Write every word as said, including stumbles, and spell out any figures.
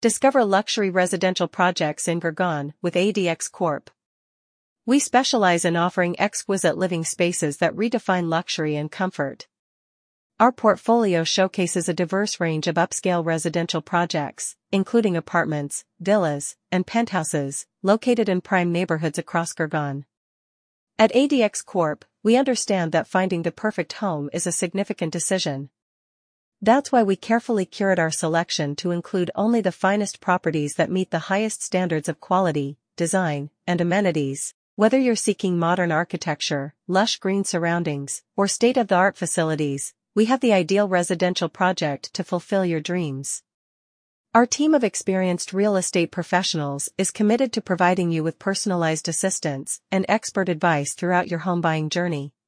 Discover luxury residential projects in Gurgaon with A D X Corp. We specialize in offering exquisite living spaces that redefine luxury and comfort. Our portfolio showcases a diverse range of upscale residential projects, including apartments, villas, and penthouses, located in prime neighborhoods across Gurgaon. At A D X Corp, we understand that finding the perfect home is a significant decision. That's why we carefully curate our selection to include only the finest properties that meet the highest standards of quality, design, and amenities. Whether you're seeking modern architecture, lush green surroundings, or state-of-the-art facilities, we have the ideal residential project to fulfill your dreams. Our team of experienced real estate professionals is committed to providing you with personalized assistance and expert advice throughout your home buying journey.